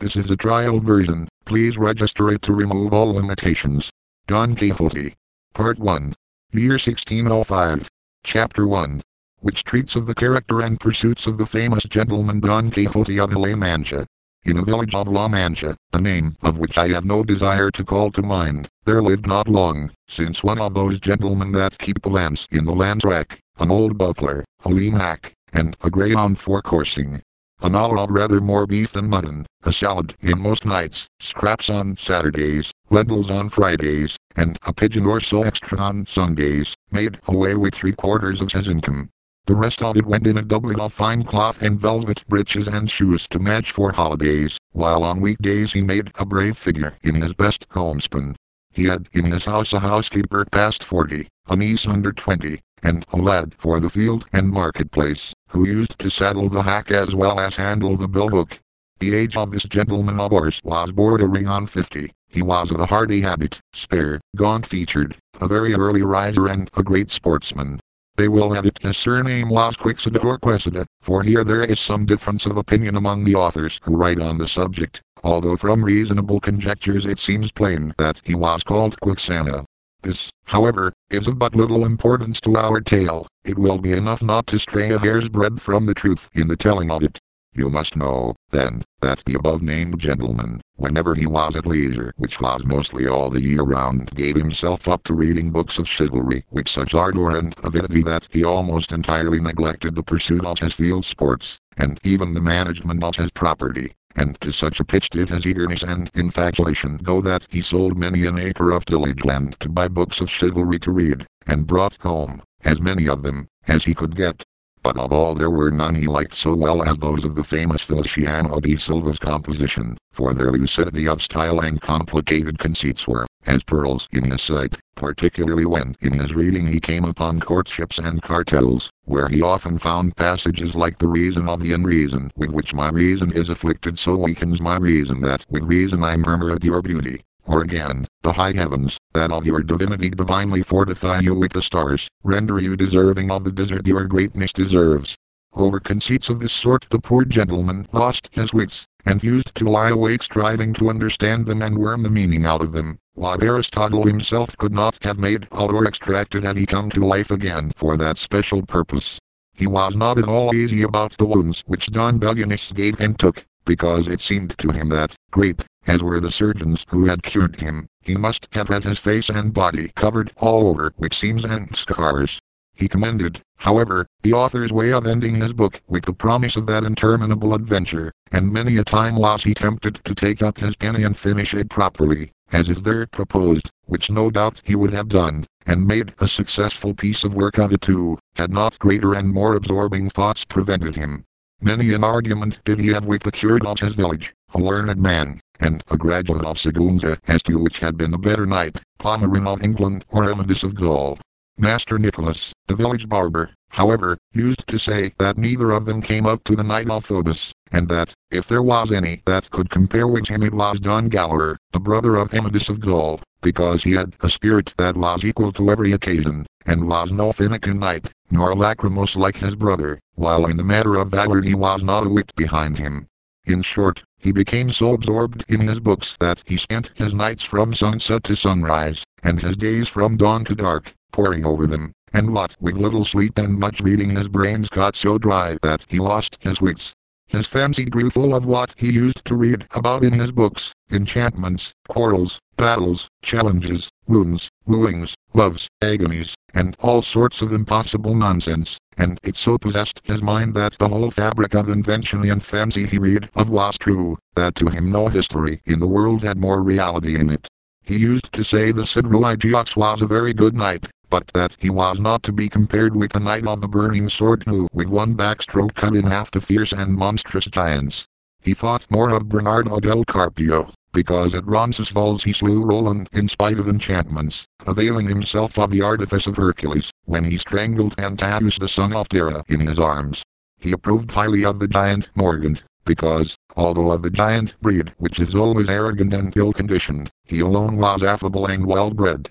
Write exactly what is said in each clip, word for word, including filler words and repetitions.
This is a trial version. Please register it to remove all limitations. Don Quixote. Part one. Year sixteen oh five. Chapter one. Which treats of the character and pursuits of the famous gentleman Don Quixote of La Mancha. In a village of La Mancha, a name of which I have no desire to call to mind, there lived not long, since one of those gentlemen that keep a lance in the land's wreck, an old buckler, a lean hack, and a greyhound for coursing. An hour of rather more beef than mutton, a salad in most nights, scraps on Saturdays, lentils on Fridays, and a pigeon or so extra on Sundays, made away with three quarters of his income. The rest of it went in a doublet of fine cloth and velvet breeches and shoes to match for holidays, while on weekdays he made a brave figure in his best homespun. He had in his house a housekeeper past forty, a niece under twenty, and a lad for the field and marketplace, who used to saddle the hack as well as handle the bill-hook. The age of this gentleman of ours was bordering on fifty. He was of a hardy habit, spare, gaunt-featured, a very early riser and a great sportsman. They will add it his surname was Quixada or Quesada, for here there is some difference of opinion among the authors who write on the subject, although from reasonable conjectures it seems plain that he was called Quixana. This, however, is of but little importance to our tale. It will be enough not to stray a hair's breadth from the truth in the telling of it. You must know, then, that the above-named gentleman, whenever he was at leisure, which was mostly all the year round, gave himself up to reading books of chivalry with such ardor and avidity that he almost entirely neglected the pursuit of his field sports, and even the management of his property, and to such a pitch did his eagerness and infatuation go that he sold many an acre of tillage land to buy books of chivalry to read, and brought home as many of them as he could get. But of all there were none he liked so well as those of the famous Feliciano de Silva's composition, for their lucidity of style and complicated conceits were as pearls in his sight, particularly when in his reading he came upon courtships and cartels, where he often found passages like the reason of the unreason with which my reason is afflicted so weakens my reason that with reason I murmur at your beauty. Or again, the high heavens, that of your divinity divinely fortify you with the stars, render you deserving of the desert your greatness deserves. Over conceits of this sort the poor gentleman lost his wits, and used to lie awake striving to understand them and worm the meaning out of them, what Aristotle himself could not have made out or extracted had he come to life again for that special purpose. He was not at all easy about the wounds which Don Bellianis gave and took, because it seemed to him that, great as were the surgeons who had cured him, he must have had his face and body covered all over with seams and scars. He commended, however, the author's way of ending his book with the promise of that interminable adventure, and many a time was he tempted to take up his pen and finish it properly, as is there proposed, which no doubt he would have done, and made a successful piece of work of it too, had not greater and more absorbing thoughts prevented him. Many an argument did he have with the curate of his village, a learned man, and a graduate of Sagunza, as to which had been the better knight, Pomerin of England or Amadis of Gaul. Master Nicholas, the village barber, however, used to say that neither of them came up to the knight of Phoebus, and that, if there was any that could compare with him it was Don Galaor, the brother of Amadis of Gaul, because he had a spirit that was equal to every occasion, and was no finikin knight, nor lachrymose like his brother, while in the matter of valor he was not a whit behind him. In short, he became so absorbed in his books that he spent his nights from sunset to sunrise, and his days from dawn to dark, poring over them, and what with little sleep and much reading his brains got so dry that he lost his wits. His fancy grew full of what he used to read about in his books, enchantments, quarrels, battles, challenges, wounds, wooings, loves, agonies, and all sorts of impossible nonsense, and it so possessed his mind that the whole fabric of invention and fancy he read of was true, that to him no history in the world had more reality in it. He used to say the Cid Ruy was a very good knight, but that he was not to be compared with the knight of the burning sword who with one backstroke cut in half the fierce and monstrous giants. He thought more of Bernardo del Carpio, because at Roncesvalles he slew Roland in spite of enchantments, availing himself of the artifice of Hercules, when he strangled Antaeus the son of Terra in his arms. He approved highly of the giant Morgant, because, although of the giant breed which is always arrogant and ill-conditioned, he alone was affable and well-bred.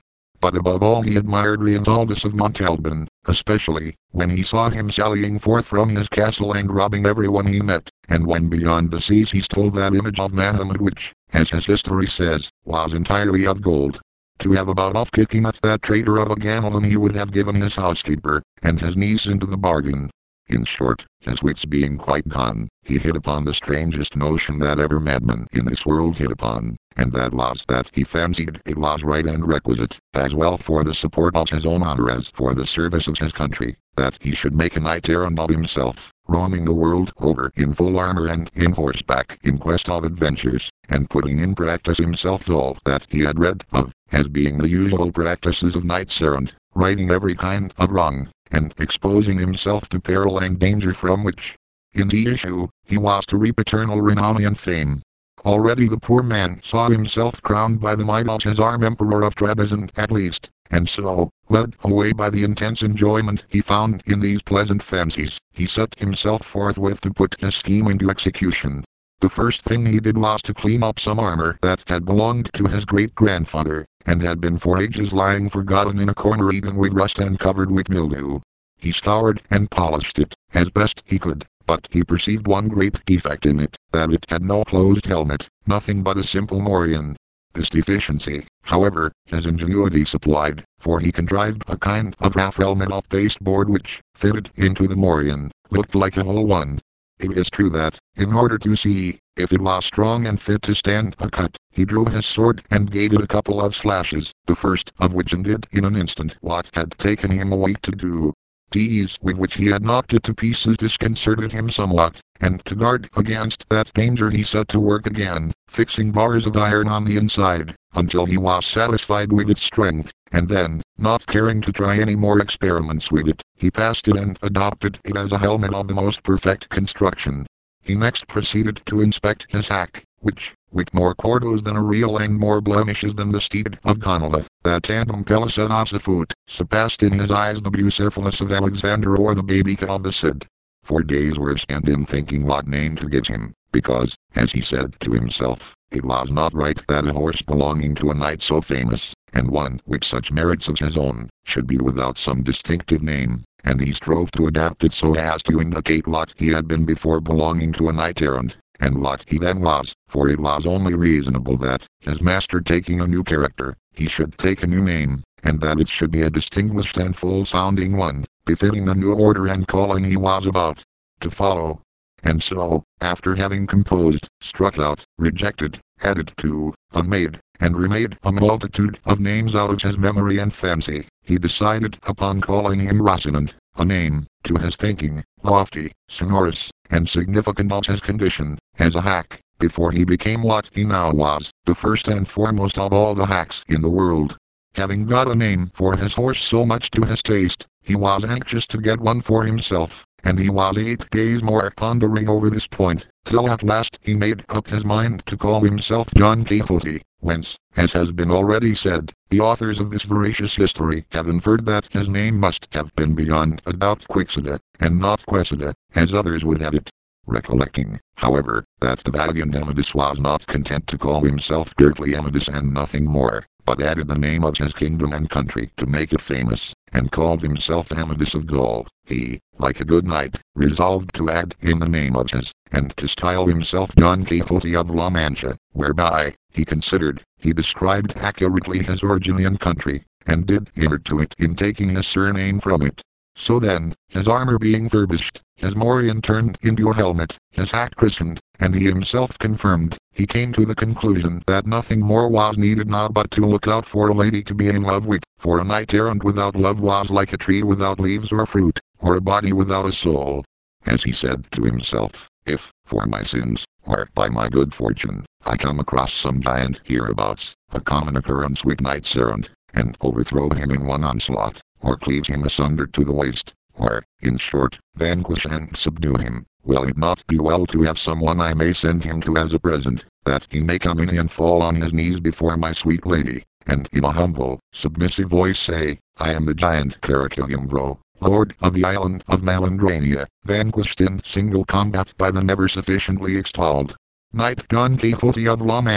but above all he admired Reinaldus of Montalban, especially when he saw him sallying forth from his castle and robbing everyone he met, and when beyond the seas he stole that image of Mahomet which, as his history says, was entirely of gold. To have about off kicking at that traitor of a Gamelin he would have given his housekeeper, and his niece into the bargain. In short, his wits being quite gone, he hit upon the strangest notion that ever madman in this world hit upon, and that was that he fancied it was right and requisite, as well for the support of his own honor as for the service of his country, that he should make a knight-errant of himself, roaming the world over in full armor and in horseback in quest of adventures, and putting in practice himself all that he had read of, as being the usual practices of knights-errant, righting every kind of wrong, and exposing himself to peril and danger from which, in the issue, he was to reap eternal renown and fame. Already the poor man saw himself crowned by the might of his arm Emperor of Trebizond at least, and so, led away by the intense enjoyment he found in these pleasant fancies, he set himself forthwith to put his scheme into execution. The first thing he did was to clean up some armor that had belonged to his great-grandfather, and had been for ages lying forgotten in a corner eaten with rust and covered with mildew. He scoured and polished it, as best he could, but he perceived one great defect in it, that it had no closed helmet, nothing but a simple morion. This deficiency, however, his ingenuity supplied, for he contrived a kind of half helmet of pasteboard which, fitted into the morion, looked like a whole one. It is true that, in order to see if it was strong and fit to stand a cut, he drew his sword and gave it a couple of slashes, the first of which undid in an instant what had taken him a week to do. The ease with which he had knocked it to pieces disconcerted him somewhat, and to guard against that danger he set to work again, fixing bars of iron on the inside, until he was satisfied with its strength, and then, not caring to try any more experiments with it, he passed it and adopted it as a helmet of the most perfect construction. He next proceeded to inspect his hack, which, with more quartos than a reel and more blemishes than the steed of Gonilla, that tandem Pelisados afoot, surpassed in his eyes the Bucephalus of Alexander or the Babyca of the Cid. For days were spent in thinking what name to give him, because, as he said to himself, it was not right that a horse belonging to a knight so famous, and one with such merits as his own, should be without some distinctive name, and he strove to adapt it so as to indicate what he had been before belonging to a knight-errant, and what he then was, for it was only reasonable that, his master taking a new character, he should take a new name, and that it should be a distinguished and full-sounding one, befitting the new order and calling he was about to follow. And so, after having composed, struck out, rejected, added to, unmade, and remade a multitude of names out of his memory and fancy, he decided upon calling him Rocinant, a name, to his thinking, lofty, sonorous, and significant of his condition, as a hack, before he became what he now was, the first and foremost of all the hacks in the world. Having got a name for his horse so much to his taste, he was anxious to get one for himself, and he was eight days more pondering over this point, till at last he made up his mind to call himself Don Quixote, whence, as has been already said, the authors of this veracious history have inferred that his name must have been beyond a doubt Quixote, and not Quesada, as others would have it. Recollecting, however, that the valiant Amadis was not content to call himself Dirkly Amadis and nothing more, but added the name of his kingdom and country to make it famous, and called himself Amadis of Gaul, he, like a good knight, resolved to add in the name of his, and to style himself Don Quixote of La Mancha, whereby, he considered, he described accurately his origin and country, and did honor to it in taking his surname from it. So then, his armor being furbished, his morion turned into a helmet, his hack christened, and he himself confirmed, he came to the conclusion that nothing more was needed now but to look out for a lady to be in love with, for a knight-errant without love was like a tree without leaves or fruit, or a body without a soul. As he said to himself, if, for my sins, or by my good fortune, I come across some giant hereabouts, a common occurrence with knights-errant, and overthrow him in one onslaught, or cleave him asunder to the waist, or, in short, vanquish and subdue him, will it not be well to have someone I may send him to as a present, that he may come in and fall on his knees before my sweet lady, and in a humble, submissive voice say, I am the giant Caracalimbro, lord of the island of Malandrania, vanquished in single combat by the never sufficiently extolled Knight Don Quixote of La Mancha,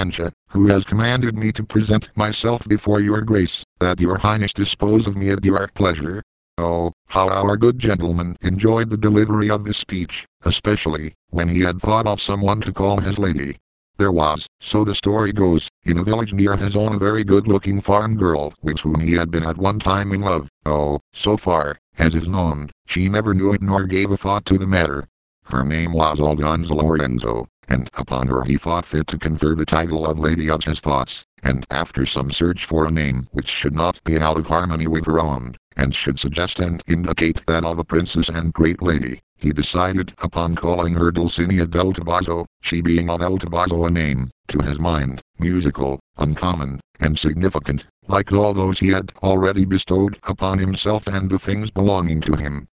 who has commanded me to present myself before your grace, that your highness dispose of me at your pleasure. Oh, how our good gentleman enjoyed the delivery of this speech, especially when he had thought of someone to call his lady. There was, so the story goes, in a village near his own a very good-looking farm girl with whom he had been at one time in love. Oh, so far as is known, she never knew it nor gave a thought to the matter. Her name was Aldonza Lorenzo, and upon her he thought fit to confer the title of Lady of his thoughts, and after some search for a name which should not be out of harmony with her own, and should suggest and indicate that of a princess and great lady, he decided upon calling her Dulcinea del Toboso, she being of El Toboso a name, to his mind, musical, uncommon, and significant, like all those he had already bestowed upon himself and the things belonging to him.